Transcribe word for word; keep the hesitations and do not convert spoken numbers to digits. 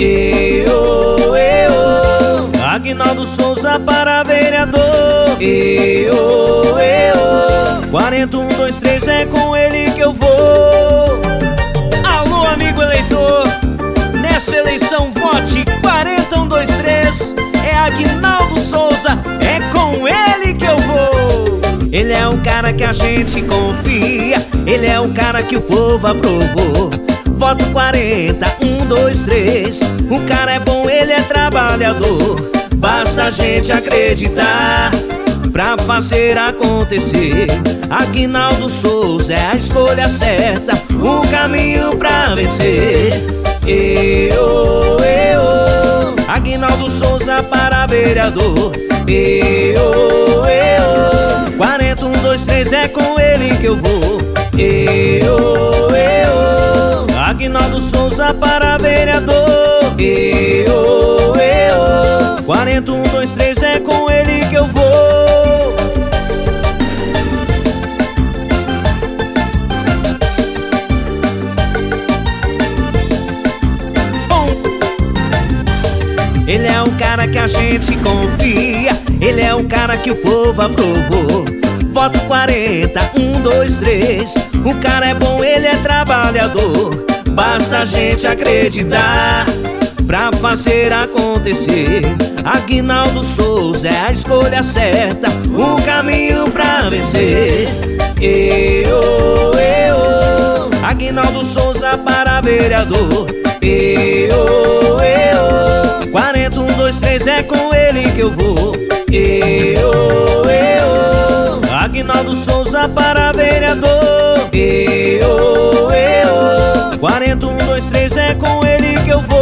Eu, eu. Aguinaldo Souza para vereador. Eu, eu. Quarenta, um, dois, três, é com ele que eu vou. Alô, amigo eleitor, nessa eleição vote quarenta, um, dois, três. É Aguinaldo Souza, é com ele que eu vou. Ele é o cara que a gente confia, ele é o cara que o povo aprovou. Voto quarenta, um, dois, três. O cara é bom, ele é trabalhador. Basta a gente acreditar pra fazer acontecer. Aguinaldo Souza é a escolha certa, o caminho pra vencer. Eu, eu. Aguinaldo Souza para vereador. Eu, eu. Quarenta, um, dois, três, é com ele que eu vou. Eu, eu. Aguinaldo Souza para vereador. Eu, eu. Quarenta, um, dois, três, é com ele que eu vou. Bom, ele é o cara que a gente confia, ele é o cara que o povo aprovou. Voto quarenta, um, dois, três. O cara é bom, ele é trabalhador. Basta a gente acreditar pra fazer acontecer. Aguinaldo Souza é a escolha certa, o caminho pra vencer. Eu, eu. Aguinaldo Souza para vereador. Eu, eu. Quarenta, um, dois, três, é com ele que eu vou. Eu, eu. Aguinaldo Souza para vereador. Eu, eu. Quarenta, um, dois, três, é com ele que eu vou.